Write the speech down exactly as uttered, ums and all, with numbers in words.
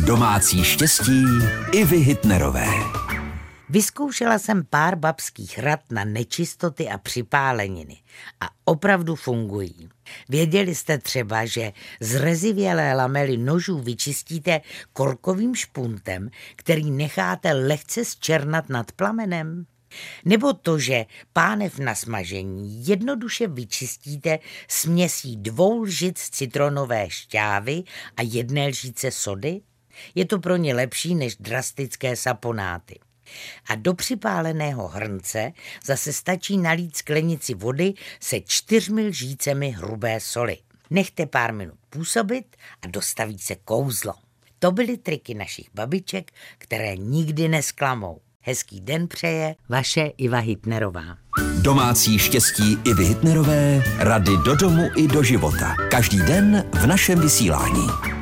Domácí štěstí Ivy Hitnerové. Vyzkoušela jsem pár babských rad na nečistoty a připáleniny a opravdu fungují. Věděli jste třeba, že zrezivělé lamely nožů vyčistíte korkovým špuntem, který necháte lehce zčernat nad plamenem? Nebo to, že pánev na smažení jednoduše vyčistíte směsí dvou lžic citronové šťávy a jedné lžíce sody? Je to pro ně lepší než drastické saponáty. A do připáleného hrnce zase stačí nalít sklenici vody se čtyřmi lžícemi hrubé soli. Nechte pár minut působit a dostaví se kouzlo. To byly triky našich babiček, které nikdy nesklamou. Hezký den přeje vaše Iva Hitnerová. Domácí štěstí Ivy Hitnerové, rady do domu i do života. Každý den v našem vysílání.